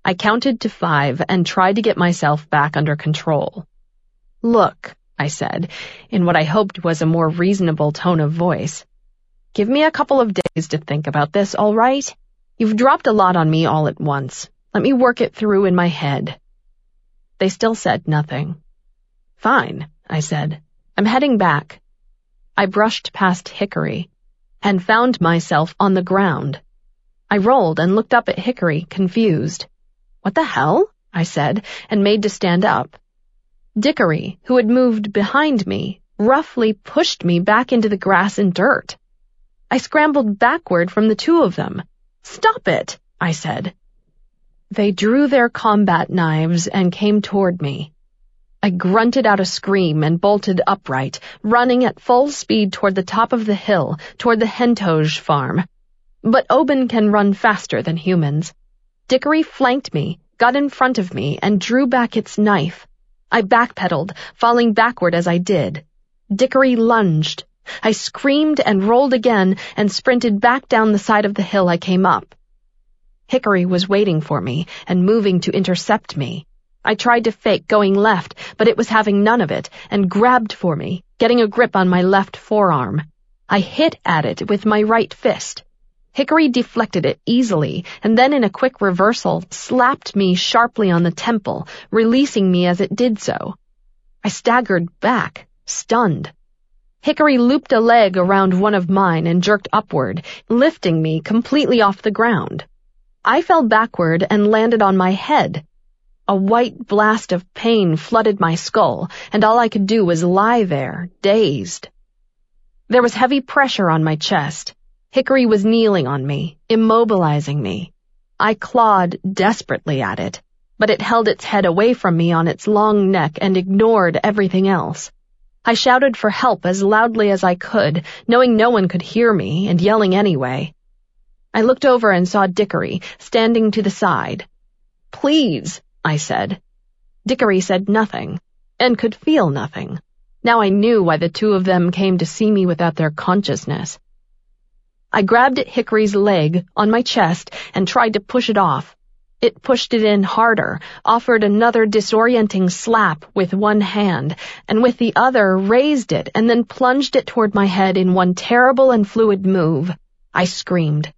I counted to 5 and tried to get myself back under control. "Look," I said, in what I hoped was a more reasonable tone of voice. "Give me a couple of days to think about this, all right? You've dropped a lot on me all at once. Let me work it through in my head." They still said nothing. "Fine," I said. "I'm heading back." I brushed past Hickory and found myself on the ground. I rolled and looked up at Hickory, confused. "What the hell?" I said, and made to stand up. Dickory, who had moved behind me, roughly pushed me back into the grass and dirt. I scrambled backward from the two of them. "Stop it," I said. They drew their combat knives and came toward me. I grunted out a scream and bolted upright, running at full speed toward the top of the hill, toward the Hentoge farm. But Oban can run faster than humans. Dickory flanked me, got in front of me, and drew back its knife. I backpedaled, falling backward as I did. Dickory lunged. I screamed and rolled again and sprinted back down the side of the hill I came up. Hickory was waiting for me and moving to intercept me. I tried to fake going left, but it was having none of it and grabbed for me, getting a grip on my left forearm. I hit at it with my right fist. Hickory deflected it easily and then in a quick reversal slapped me sharply on the temple, releasing me as it did so. I staggered back, stunned. Hickory looped a leg around one of mine and jerked upward, lifting me completely off the ground. I fell backward and landed on my head. A white blast of pain flooded my skull, and all I could do was lie there, dazed. There was heavy pressure on my chest. Hickory was kneeling on me, immobilizing me. I clawed desperately at it, but it held its head away from me on its long neck and ignored everything else. I shouted for help as loudly as I could, knowing no one could hear me, and yelling anyway. I looked over and saw Dickory, standing to the side. "Please," I said. Dickory said nothing, and could feel nothing. Now I knew why the two of them came to see me without their consciousness. I grabbed at Hickory's leg on my chest and tried to push it off. It pushed it in harder, offered another disorienting slap with one hand, and with the other raised it and then plunged it toward my head in one terrible and fluid move. I screamed.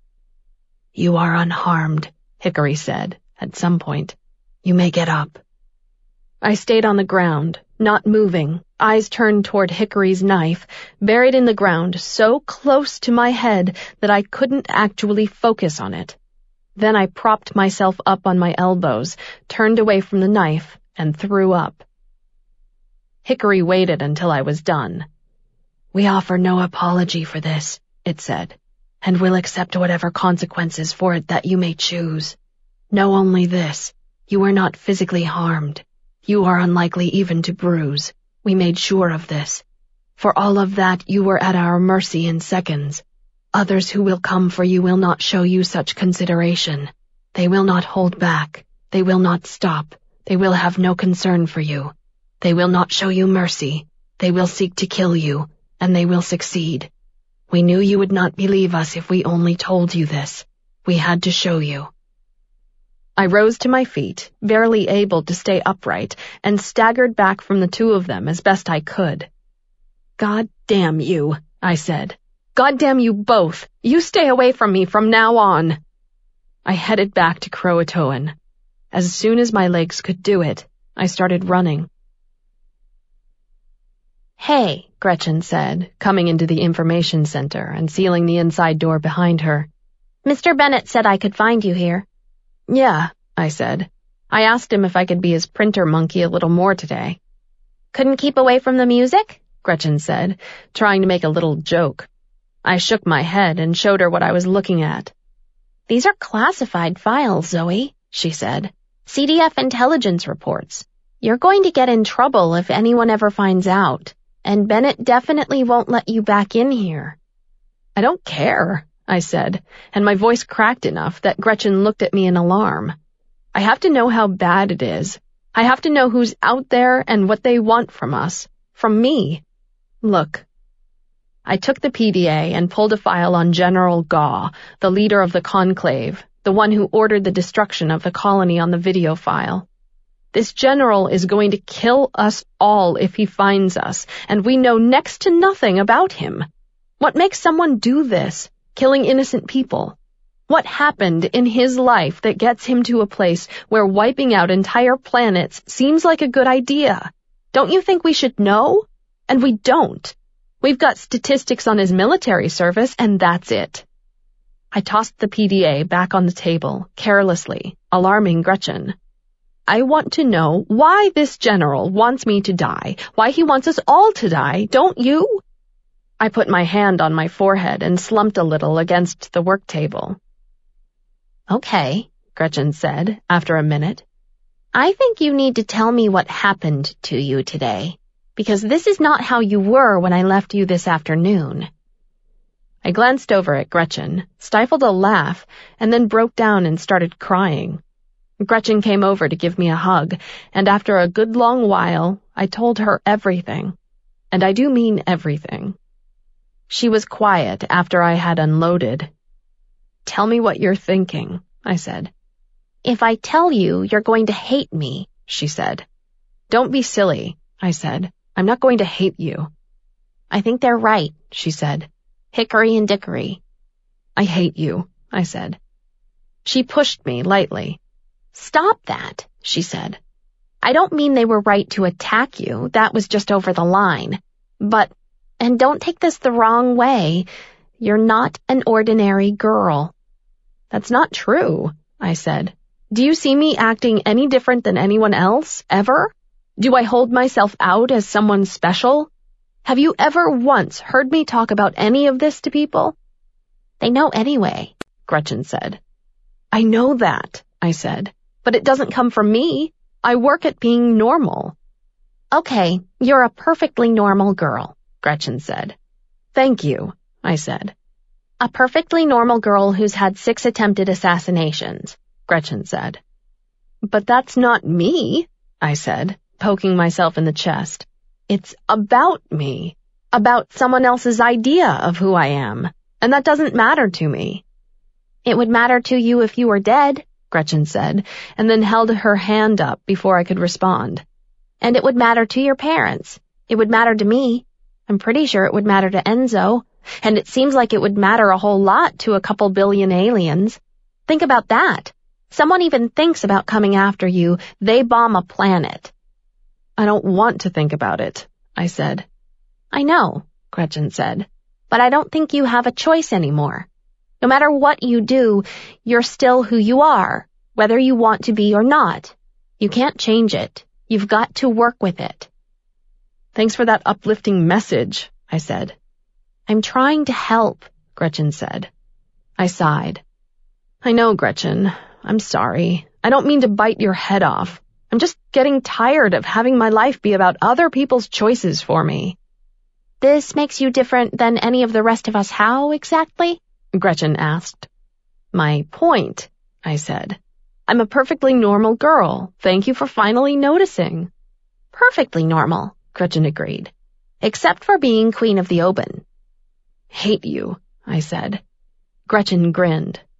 "You are unharmed," Hickory said, at some point. "You may get up." I stayed on the ground, not moving, eyes turned toward Hickory's knife, buried in the ground so close to my head that I couldn't actually focus on it. Then I propped myself up on my elbows, turned away from the knife, and threw up. Hickory waited until I was done. "We offer no apology for this," it said, "and will accept whatever consequences for it that you may choose. Know only this, you are not physically harmed. You are unlikely even to bruise. We made sure of this. For all of that, you were at our mercy in seconds. Others who will come for you will not show you such consideration. They will not hold back. They will not stop. They will have no concern for you. They will not show you mercy. They will seek to kill you, and they will succeed. We knew you would not believe us if we only told you this. We had to show you." I rose to my feet, barely able to stay upright, and staggered back from the two of them as best I could. "God damn you," I said. "God damn you both. You stay away from me from now on." I headed back to Croatoan. As soon as my legs could do it, I started running. "Hey," Gretchen said, coming into the information center and sealing the inside door behind her. "Mr. Bennett said I could find you here." "Yeah," I said. I asked him if I could be his printer monkey a little more today. "Couldn't keep away from the music?" Gretchen said, trying to make a little joke. I shook my head and showed her what I was looking at. "These are classified files, Zoe," she said. "CDF intelligence reports. You're going to get in trouble if anyone ever finds out, and Bennett definitely won't let you back in here." "I don't care," I said, and my voice cracked enough that Gretchen looked at me in alarm. "I have to know how bad it is. I have to know who's out there and what they want from us. From me. Look." I took the PDA and pulled a file on General Gaw, the leader of the Conclave, the one who ordered the destruction of the colony on the video file. This general is going to kill us all if he finds us, and we know next to nothing about him. What makes someone do this, killing innocent people? What happened in his life that gets him to a place where wiping out entire planets seems like a good idea? Don't you think we should know? And we don't. We've got statistics on his military service, and that's it. I tossed the PDA back on the table, carelessly, alarming Gretchen. I want to know why this general wants me to die, why he wants us all to die, don't you? I put my hand on my forehead and slumped a little against the work table. Okay, Gretchen said, after a minute. I think you need to tell me what happened to you today, because this is not how you were when I left you this afternoon. I glanced over at Gretchen, stifled a laugh, and then broke down and started crying. Gretchen came over to give me a hug, and after a good long while, I told her everything. And I do mean everything. She was quiet after I had unloaded. Tell me what you're thinking, I said. If I tell you, you're going to hate me, she said. Don't be silly, I said. I'm not going to hate you. I think they're right, she said. Hickory and dickory. I hate you, I said. She pushed me lightly. Stop that, she said. I don't mean they were right to attack you. That was just over the line. But, and don't take this the wrong way, you're not an ordinary girl. That's not true, I said. Do you see me acting any different than anyone else, ever? Do I hold myself out as someone special? Have you ever once heard me talk about any of this to people? They know anyway, Gretchen said. I know that, I said. But it doesn't come from me. I work at being normal. Okay, you're a perfectly normal girl, Gretchen said. Thank you, I said. A perfectly normal girl who's had 6 attempted assassinations, Gretchen said. But that's not me, I said, poking myself in the chest. It's about me, about someone else's idea of who I am, and that doesn't matter to me. It would matter to you if you were dead, Gretchen said, and then held her hand up before I could respond. And it would matter to your parents. It would matter to me. I'm pretty sure it would matter to Enzo. And it seems like it would matter a whole lot to a couple billion aliens. Think about that. Someone even thinks about coming after you. They bomb a planet. I don't want to think about it, I said. I know, Gretchen said, but I don't think you have a choice anymore. No matter what you do, you're still who you are, whether you want to be or not. You can't change it. You've got to work with it. Thanks for that uplifting message, I said. I'm trying to help, Gretchen said. I sighed. I know, Gretchen. I'm sorry. I don't mean to bite your head off. I'm just getting tired of having my life be about other people's choices for me. This makes you different than any of the rest of us how, exactly? Gretchen asked. My point, I said. I'm a perfectly normal girl. Thank you for finally noticing. Perfectly normal, Gretchen agreed. Except for being Queen of the Oban. Hate you, I said. Gretchen grinned.